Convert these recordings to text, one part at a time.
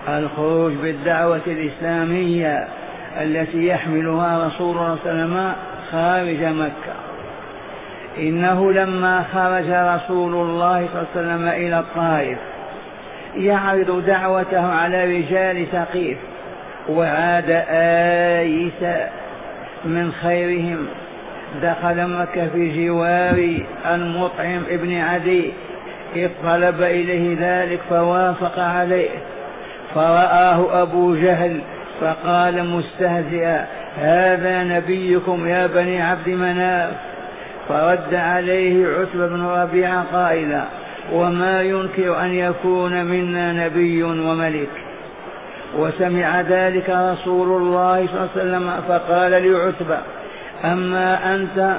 الخروج بالدعوة الإسلامية التي يحملها رسول الله صلى الله عليه وسلم خارج مكة. إنه لما خرج رسول الله صلى الله عليه وسلم إلى الطائف يعرض دعوته على رجال ثقيف، وعاد آيسا من خيرهم، دخل مكة في جوار المطعم ابن عدي، إذ طلب إليه ذلك فوافق عليه، فرآه أبو جهل فقال مستهزئا: هذا نبيكم يا بني عبد مناف. فرد عليه عتبة بن ربيعة قائلا: وما ينكر أن يكون منا نبي وملك. وسمع ذلك رسول الله صلى الله عليه وسلم فقال لعتبة: أما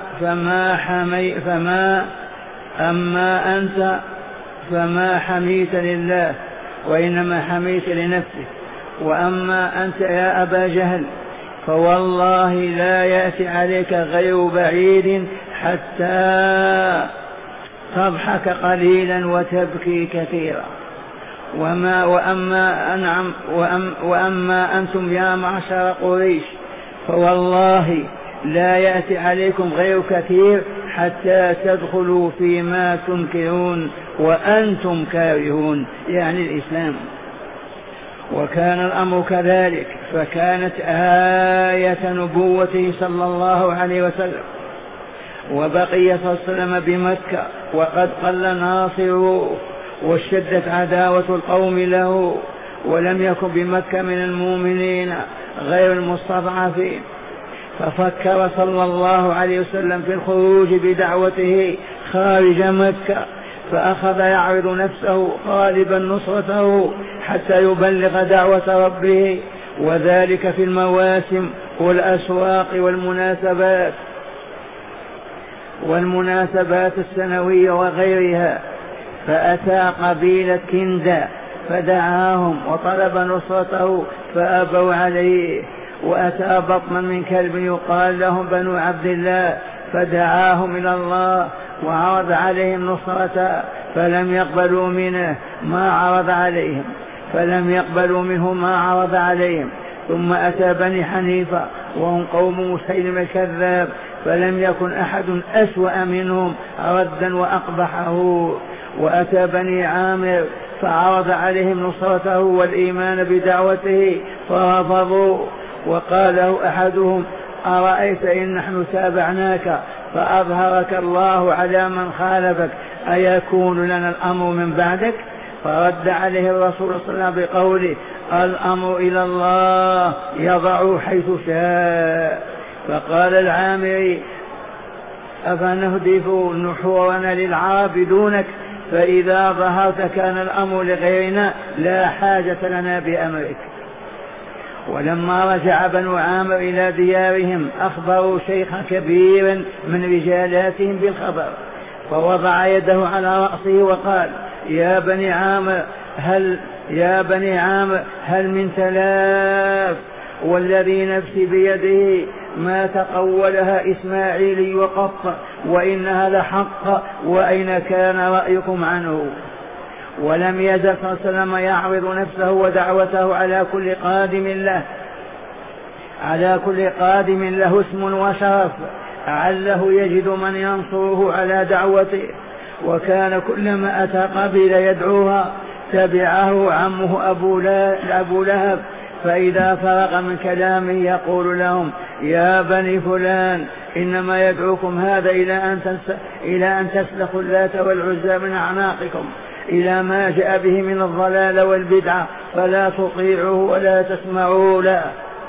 أنت فما حميت لله وإنما حميت لنفسك، وأما أنت يا أبا جهل فوالله لا يأتي عليك غير بعيد حتى تضحك قليلا وتبكي كثيرا. وأما أنتم يا معشر قريش فوالله لا يأتي عليكم غير كثير حتى تدخلوا فيما تنكرون وأنتم كارهون، يعني الإسلام. وكان الأمر كذلك، فكانت آية نبوته صلى الله عليه وسلم، وبقي صلى الله عليه وسلم بمكة وقد قل ناصره واشتدت عداوة القوم له، ولم يكن بمكة من المؤمنين غير المستضعفين. ففكر صلى الله عليه وسلم في الخروج بدعوته خارج مكة، فأخذ يعرض نفسه طالبا نصرته حتى يبلغ دعوة ربه، وذلك في المواسم والأسواق والمناسبات السنوية وغيرها. فأتى قبيلة كندا فدعاهم وطلب نصرته فأبوا عليه، وأتى بطنا من كلب يقال لهم بنو عبد الله فدعاهم إلى الله وعرض عليهم نصرته فلم يقبلوا منه ما عرض عليهم، ثم أتى بني حنيفة وهم قوم مسيلم الكذاب، فلم يكن أحد أسوأ منهم ردا وأقبحه. وأتى بني عامر فعرض عليهم نصرته والإيمان بدعوته فرفضوا، وقال له أحدهم: أرأيت إن نحن تابعناك فأظهرك الله على من خالفك أيكون لنا الأمر من بعدك؟ فرد عليه الرسول صلى الله عليه وسلم بقوله: الأمر إلى الله يضع حيث شاء. فقال العامري: أفنهدف نحورنا للعرب دونك؟ فإذا ظهرت كان الأمر لغيرنا، لا حاجة لنا بأمرك. ولما رجع بنو عامر إلى ديارهم أخبروا شيخا كبيرا من رجالاتهم بالخبر، فوضع يده على رأسه وقال: يا بني عامر هل من تلاف؟ والذي نفسي بيده ما تقولها إسماعيلي وقط، وإنها لحق، وأين كان رأيكم عنه؟ ولم يزل صلى الله عليه وسلم يعرض نفسه ودعوته على كل قادم له اسم وشرف عله يجد من ينصره على دعوته. وكان كلما أتى قبيلة يدعوها تبعه عمه أبو لهب، فإذا فرغ من كلامه يقول لهم: يا بني فلان إنما يدعوكم هذا إلى أن تسلخوا اللات والعزى من أعناقكم إلى ما جاء به من الضلال والبدعة، فلا تطيعوه ولا تسمعوا له.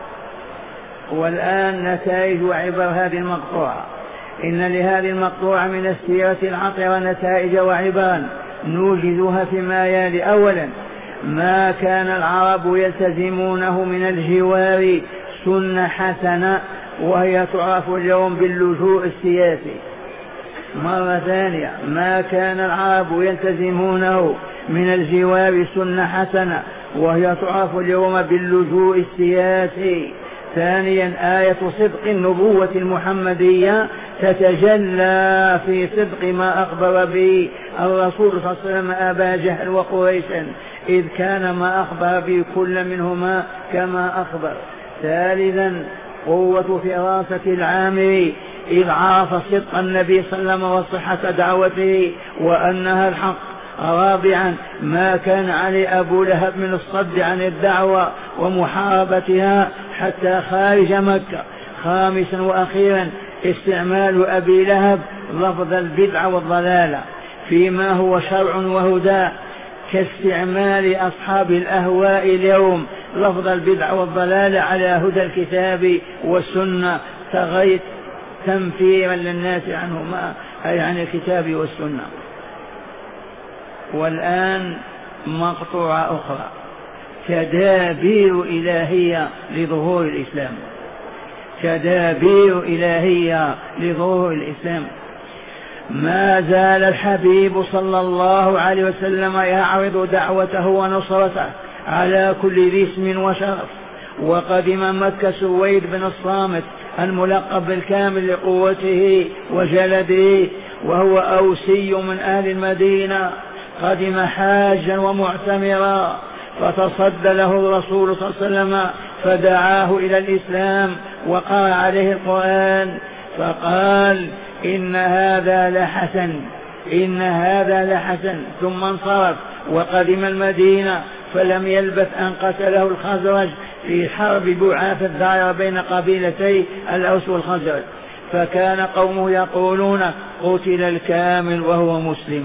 والآن نتائج وعبر هذه المقطوعة. إن لهذه المقطوعة من السيرة العطرة نتائج وعبرا نوجدها فيما يلي. أولا، ما كان العرب يلتزمونه من الجوار سنة حسنة، وهي تعرف اليوم باللجوء السياسي. مرة ثانية، ما كان العرب يلتزمونه من الجوار سنة حسنة، وهي تعرف اليوم باللجوء السياسي. ثانيا آية صدق النبوة المحمدية تتجلى في صدق ما أخبر به الرسول صلى الله عليه وسلم أبا جهل وقريشا، إذ كان ما أخبر به كل منهما كما أخبر. ثالثا قوة فراسة العامري إذ عرف صدق النبي صلى الله عليه وسلم وصحة دعوته وأنها الحق. رابعا ما كان عليه أبو لهب من الصد عن الدعوة ومحاربتها حتى خارج مكة. خامسا وأخيرا استعمال أبي لهب لفظ البدع والضلالة فيما هو شرع وهدى، كاستعمال أصحاب الأهواء اليوم لفظ البدع والضلالة على هدى الكتاب والسنة تنفيرا للناس عنهما، أي عن الكتاب والسنة. والآن مقطوعة أخرى، تدابير إلهية لظهور الإسلام. تدابير إلهية لظهور الإسلام. ما زال الحبيب صلى الله عليه وسلم يعرض دعوته ونصرته على كل ذي اسم وشرف. وقدم مكة سويد بن الصامت الملقب بالكامل لقوته وجلده، وهو أوسي من أهل المدينة، قدم حاجا ومعتمرا، فتصدى له الرسول صلى الله عليه وسلم فدعاه إلى الإسلام وقرأ عليه القرآن، فقال إن هذا لحسن، إن هذا لحسن، ثم انصرف وقدم المدينة، فلم يلبث أن قتله الخزرج في حرب بعاث الدائرة بين قبيلتي الأوس والخزرج، فكان قومه يقولون قتل الكامل وهو مسلم.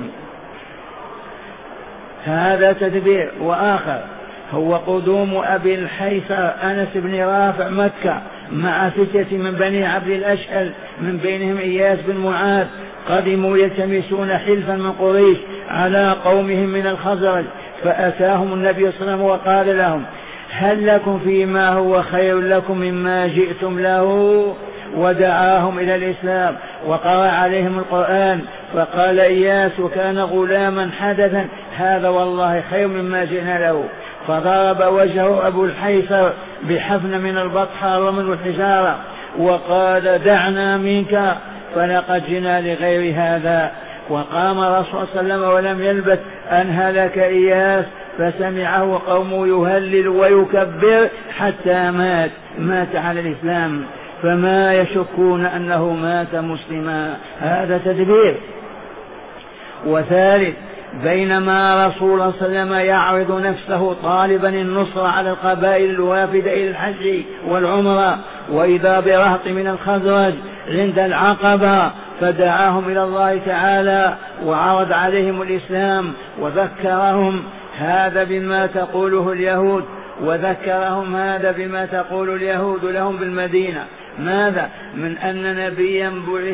هذا تدبير. وآخر هو قدوم أبي الحيثر أنس بن رافع مكة مع فتية من بني عبد الأشهل من بينهم إياس بن معاذ، قدموا يلتمسون حلفا من قريش على قومهم من الخزرج، فأتاهم النبي صلى الله عليه وسلم وقال لهم هل لكم فيما هو خير لكم مما جئتم له؟ ودعاهم إلى الإسلام وقرأ عليهم القرآن، فقال إياس وكان غلاما حدثا هذا والله خير مما جئنا له، فضرب وجهه أبو الحيثر بحفن من البطحاء ومن الحجارة وقال دعنا منك فلقد جئنا لغير هذا. وقام الرسول صلى الله عليه وسلم ولم يلبث أن هلك إياس، فسمعه قومه يهلل ويكبر حتى مات على الإسلام، فما يشكون أنه مات مسلما. هذا تدبير. وثالث بينما رسول الله صلى الله عليه وسلم يعرض نفسه طالبا النصر على القبائل الوافدة إلى الحج والعمرة، وإذا برهط من الخزرج عند العقبة فدعاهم إلى الله تعالى وعرض عليهم الإسلام وذكرهم هذا بما تقوله اليهود، وذكرهم هذا بما تقول اليهود لهم بالمدينة. ماذا؟ من أن نبيا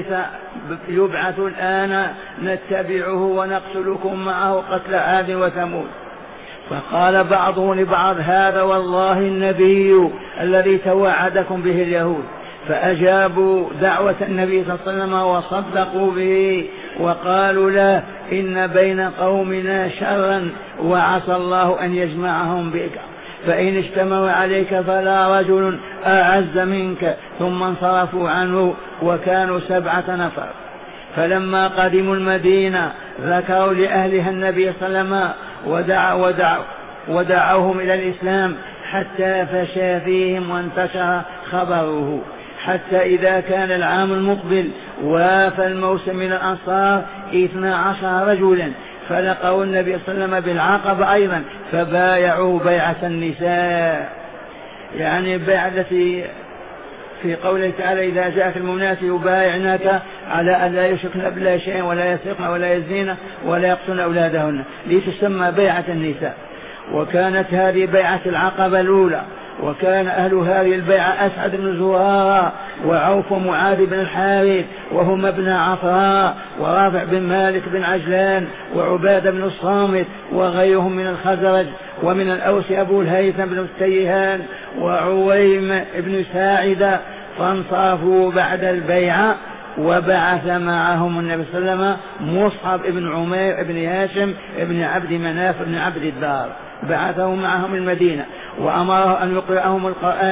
يبعث الآن نتبعه ونقتلكم معه قتل عاد وثمود. فقال بعضهم لبعض هذا والله النبي الذي توعدكم به اليهود، فأجابوا دعوة النبي صلى الله عليه وسلم وصدقوا به وقالوا لا إن بين قومنا شرا وعسى الله أن يجمعهم بك، فإن اجتمعوا عليك فلا رجل أعز منك. ثم انصرفوا عنه وكانوا 7 نفر. فلما قدموا المدينة ذكروا لأهلها النبي صلى الله عليه وسلم ودعوهم إلى الإسلام حتى فشى فيهم وانتشر خبره، حتى إذا كان العام المقبل وافى الموسم من الأنصار 12 رجلا، فلقوا النبي صلى الله عليه وسلم بالعقبة أيضا فبايعوا بيعة النساء، يعني البيعة التي في قوله تعالى إذا جاءك المؤمنات يبايعنك على أن لا يشركن بالله شيئا ولا يسرقن ولا يزنين ولا يقتلن أولادهن، لتسمى بيعة النساء. وكانت هذه بيعة العقبة الأولى. وكان أهل هذه البيعة أسعد بن زرارة وعوف ومعاذ بن الحارث وهم ابن عفراء ورافع بن مالك بن عجلان وعبادة بن الصامت وغيرهم من الخزرج، ومن الأوس أبو الهيثم بن التيهان وعويم بن ساعدة. فانصرفوا بعد البيعة وبعث معهم النبي صلى الله عليه وسلم مصعب بن عمير بن هاشم بن عبد مناف بن عبد الدار، بعثه معهم المدينة وأمره أن يقرأهم القرآن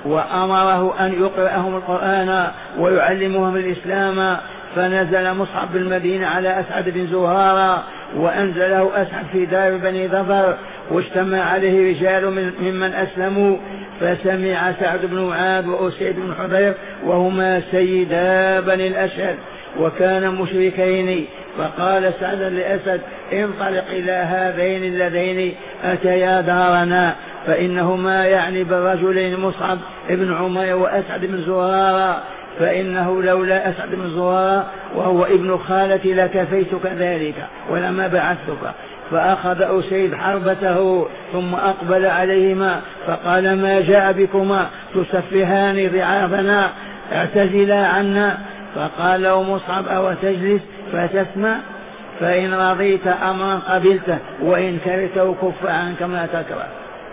وأمره أن يقرأهم القرآن ويعلمهم الإسلام. فنزل مصعب بالمدينة على أسعد بن زهارة، وأنزله أسعد في دار بني ظفر، واجتمع عليه رجال ممن أسلموا. فسمع سعد بن معاذ وأسيد بن حضير وهما سيدا بني الأشهر وكان مشركين. فقال سعد لأسد: انطلق إلى هذين اللذين أتيا دارنا، فإنهما يعني بالرجلين مصعب بن عمير وأسعد بن زهارة، فإنه لولا أسعد بن زهارة وهو ابن خالتي لكفيتك ذلك ولما بعثتك. فأخذ أسيد حربته ثم أقبل عليهما فقال: ما جاء بكما تسفهان ضعافنا، اعتزلا عنا. فقال له مصعب: أو تجلس فتسمع؟ فإن رضيت أمرا قبلته وإن كرهته كف عنك ما تكره.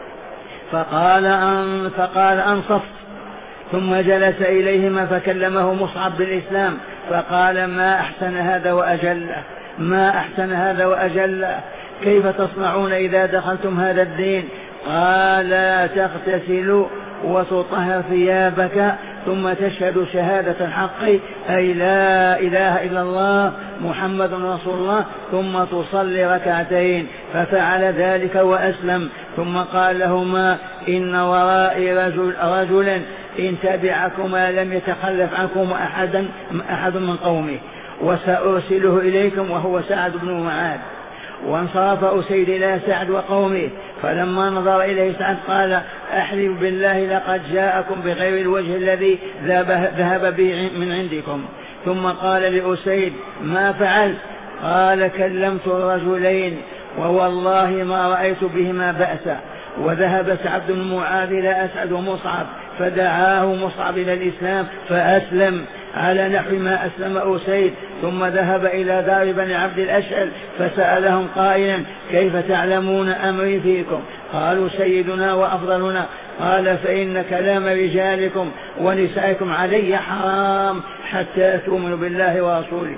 فقال أنصفت. ثم جلس إليهما فكلمه مصعب بالإسلام فقال: ما أحسن هذا وأجله، ما أحسن هذا وأجله، كيف تصنعون إذا دخلتم هذا الدين؟ قال: تغتسل وتطهر ثيابك ثم تشهد شهادة الحق أي لا إله إلا الله محمد رسول الله، ثم تصلي ركعتين. ففعل ذلك وأسلم. ثم قال لهما: إن ورائي رجلا إن تبعكما لم يتخلف عنكم أحد من قومه، وسأرسله إليكم وهو سعد بن معاذ. وانصرف أسيد إلى سعد وقومه، فلما نظر إليه سعد قال: أحلف بالله لقد جاءكم بغير الوجه الذي ذهب به من عندكم. ثم قال لأسيد: ما فعلت؟ قال: كلمت الرجلين ووالله ما رأيت بهما بأسا. وذهب سعد بن معاذ إلى أسعد ومصعب فدعاه مصعب إلى الإسلام فأسلم على نحو ما أسلم أسيد. ثم ذهب إلى دار بني عبد الأشهل فسألهم قائلا: كيف تعلمون أمري فيكم؟ قالوا: سيدنا وأفضلنا. قال: فإن كلام رجالكم ونسائكم علي حرام حتى تؤمنوا بالله ورسوله.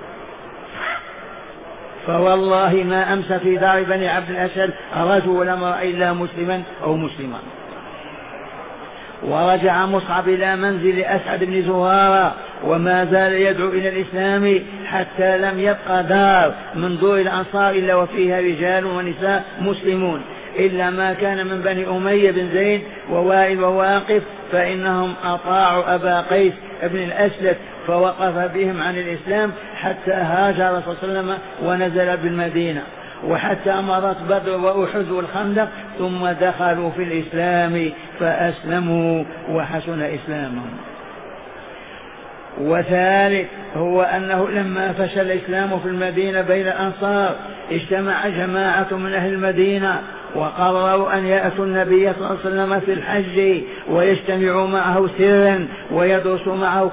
فوالله ما أمس في دار بني عبد الأشهل رجل ولم رأى إلا مسلما أو مسلما. ورجع مصعب إلى منزل أسعد بن زهارة وما زال يدعو إلى الإسلام حتى لم يبقى دار من دور الأنصار إلا وفيها رجال ونساء مسلمون، إلا ما كان من بني أمية بن زيد ووائل وواقف، فإنهم أطاعوا أبا قيس بن الأسلف فوقف بهم عن الإسلام حتى هاجر رسول الله صلى الله عليه وسلم ونزل بالمدينة، وحتى مرت بدر وأحد والخندق، ثم دخلوا في الإسلام فأسلموا وحسن إسلامهم. وثالث هو أنه لما فشل الإسلام في المدينة بين الأنصار اجتمع جماعة من أهل المدينة وقرروا أن يأتوا النبي صلى الله عليه وسلم في الحج ويجتمعوا معه سرا ويدرسوا معه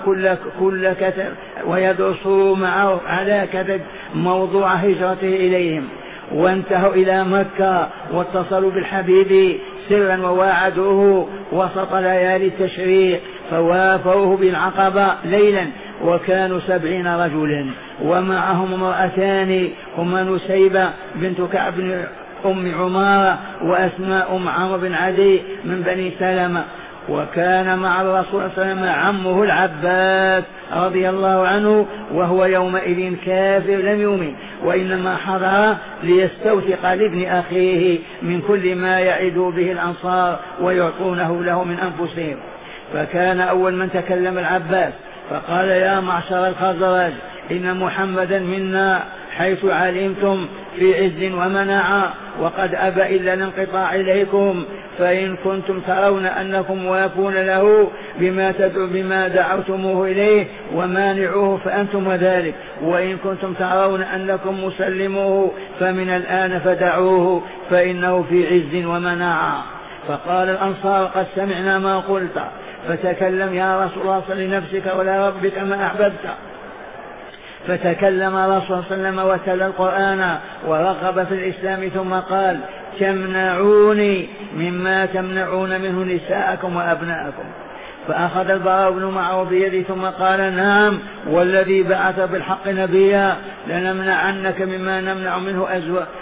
ويدرسوا معه على كتب موضوع هجرته إليهم. وانتهوا إلى مكة واتصلوا بالحبيب سرا وواعدوه وسط ليالي التشريق، فوافوه بالعقبة ليلا وكانوا 70 رجلا، ومعهم امرأتان هما نسيبة بنت كعب بن أم عمارة وأسماء أم عمرو بن عدي من بني سلمة. وكان مع الرسول صلى الله عليه وسلم عمه العباس رضي الله عنه، وهو يومئذ كافر لم يؤمن، وإنما حضر ليستوثق لابن أخيه من كل ما يعد به الأنصار ويعطونه له من أنفسهم. فكان أول من تكلم العباس فقال: يا معشر الخزرج، إن محمدا منا حيث علمتم في عز ومناعة، وقد أبى إلا الانقطاع إليكم، فإن كنتم ترون أنكم وافون له بما دعوتموه إليه ومانعوه فأنتم وذلك، وإن كنتم ترون أنكم مسلموه فمن الآن فدعوه فإنه في عز ومناعة. فقال الأنصار: قد سمعنا ما قلت، فتكلم يا رسول الله صل لنفسك ولا ربك ما أحببت. فتكلم رسول الله صلى الله عليه وسلم وتلا القرآن ورغب في الإسلام، ثم قال: تمنعوني مما تمنعون منه نساءكم وأبناءكم. فأخذ البراء بن معروف بيده ثم قال: نعم والذي بعث بالحق نبيا لنمنعنك مما نمنع منه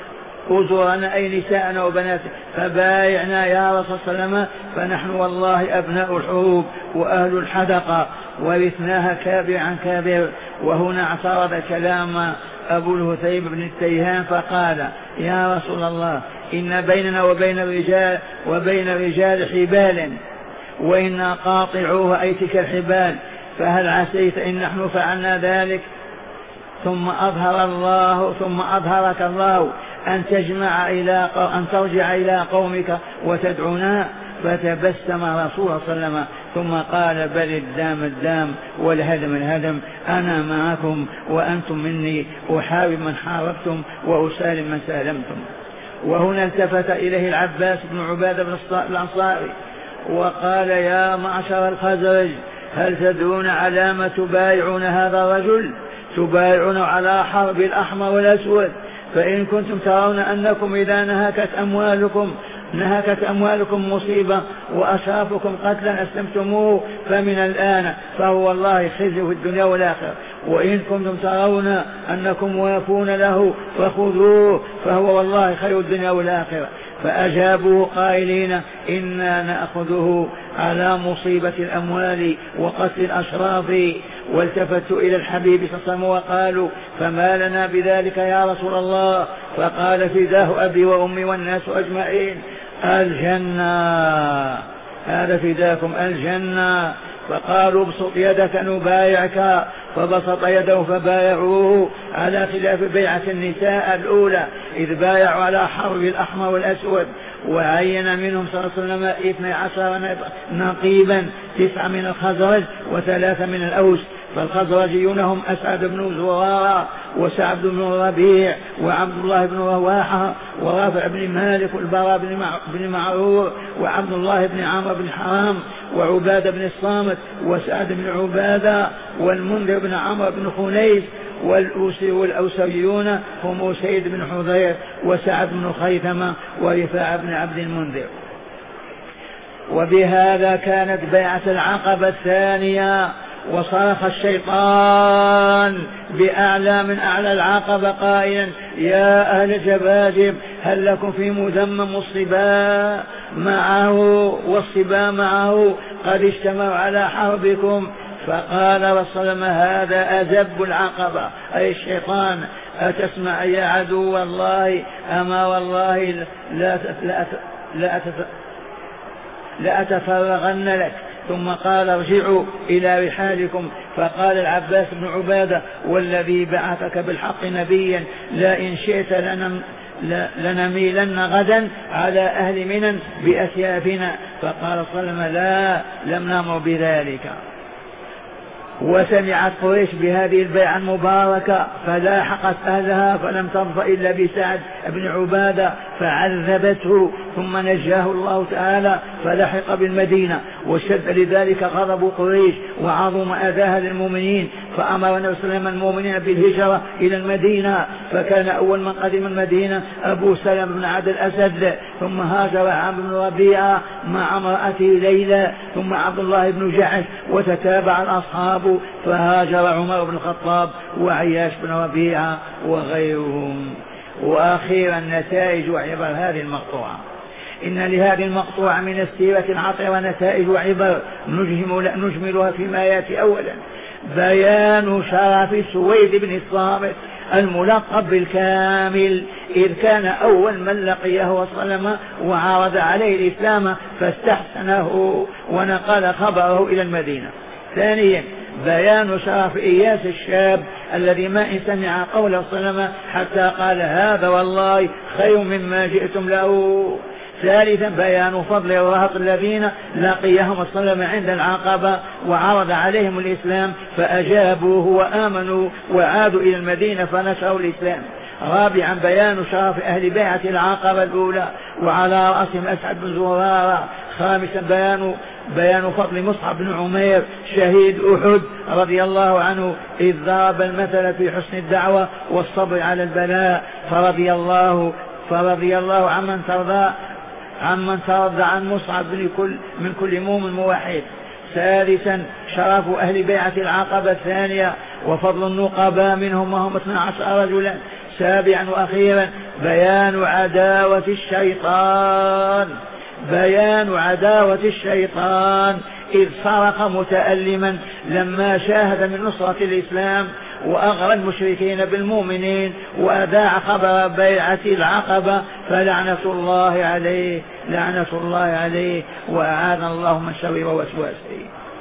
أزورنا أي نساءنا وبناتنا فبايعنا يا رسول الله، فنحن والله أبناء الحروب وأهل الحدقة ورثناها كابر عن كابر. وهنا اعترض كلام أبو الهثيب بن التيهان فقال يا رسول الله إن بيننا وبين الرجال حبالا وإنا قاطعوها أي تلك الحبال، فهل عسيت إن نحن فعلنا ذلك ثم أظهرك الله أن ترجع إلى قومك وتدعونا؟ فتبسم رسول الله صلى الله عليه وسلم ثم قال بل الدام والهدم الهدم، أنا معكم وأنتم مني، أحارب من حاربتم وأسالم من سالمتم. وهنا التفت إليه العباس بن عبادة الأنصاري وقال يا معشر الخزرج هل تدرون على ما تبايعون هذا الرجل؟ تبايعون على حرب الأحمر والأسود، فإن كنتم ترون أنكم إذا نهكت أموالكم مصيبة وأشرافكم قتلا أسلمتموه فمن الآن فهو والله خزي في الدنيا والآخرة، وإن كنتم ترون أنكم وافون له فخذوه فهو والله خير الدنيا والآخرة. فأجابوا قائلين إنا نأخذه على مصيبة الأموال وقتل الأشراف. والتفتوا إلى الحبيب صلى الله عليه وسلم وقالوا فما لنا بذلك يا رسول الله؟ فقال فداه أبي وأمي والناس أجمعين الجنة، هذا فداكم الجنة. فقالوا ابسط يدك نبايعك، فبسط يده فبايعوه على خلاف بيعة النساء الأولى إذ بايعوا على حرب الأحمر والأسود. وعين منهم صلى الله عليه وسلم 12 نقيبا، 9 من الخزرج و3 من الأوس. فالخزرجيون هم أسعد بن زرارة وسعد بن ربيع وعبد الله بن رواحة ورافع بن مالك والبراء بن معرور وعبد الله بن عمرو بن حرام وعبادة بن الصامت وسعد بن عبادة والمنذر بن عمرو بن خنيس. والأوسريون هم سيد بن حضير وسعد بن خيثمة ورفاعة بن عبد المنذر. وبهذا كانت بيعة العقبة الثانية. وصرخ الشيطان بأعلى من أعلى العقبة قائلا يا أهل الجباجب هل لكم في مذمم الصباء معه والصباء معه قد اجتمعوا على حربكم؟ فقال رسول الله هذا أذب العقبة أي الشيطان أتسمع يا عدو الله أما والله لا أتفرغن لك. ثم قال ارجعوا إلى رحالكم. فقال العباس بن عبادة والذي بعثك بالحق نبيا لئن شئت لنميلن غدا على أهل منن بأسيافنا. فقال صلى الله عليه وسلم لا لم نأمر بذلك. وسمعت قريش بهذه البيعة المباركة فلاحقت أهلها فلم ترض إلا بسعد بن عبادة فعذبته ثم نجاه الله تعالى فلحق بالمدينة. واشتد لذلك غضب قريش وعظم أذاها للمؤمنين فأمر النبي صلى الله عليه وسلم المؤمنين بالهجرة إلى المدينة. فكان أول من قدم المدينة أبو سلمة بن عبد الأسد ثم هاجر عمرو بن ربيعة مع امرأته ليلى ثم عبد الله بن جحش وتتابع الأصحاب فهاجر عمر بن الخطاب وعياش بن ربيعة وغيرهم. وأخيرا نتائج وعبر هذه المقطوعة. إن لهذه المقطوعة من السيرة العطرة نتائج وعبر نجملها فيما يأتي. أولا بيان شرف سويد بن الصامت الملقب بالكامل إذ كان أول من لقيه وسلم وعرض عليه الإسلام فاستحسنه ونقل خبره إلى المدينة. ثانيا بيان شرف إياس الشاب الذي ما إن سمع قوله صلى الله عليه وسلم حتى قال هذا والله خير مما جئتم له. ثالثا بيان فضل الرهط الذين لقيهم صلى الله عليه وسلم عند العقبة وعرض عليهم الإسلام فأجابوه وآمنوا وعادوا إلى المدينة فنشروا الإسلام. رابعا بيان شرف أهل بيعة العقبة الأولى وعلى رأسهم أسعد بن زرارة. خامسا بيان فضل مصعب بن عمير شهيد أحد رضي الله عنه إذ ضرب المثل في حسن الدعوة والصبر على البلاء فرضي الله عمن ترضى عن مصعب من كل مؤمن موحد. سادسا شرف أهل بيعة العقبة الثانية وفضل النقباء منهم وهم 12 رجلا. سابعا وأخيرا بيان عداوة الشيطان، بيان عداوة الشيطان إذ صرخ متألما لما شاهد من نصرة الإسلام وأغرى المشركين بالمؤمنين وأذاع خبر بيعة العقبة، فلعنة الله عليه، لعنة الله عليه، وأعاذنا الله من شر وسواسه.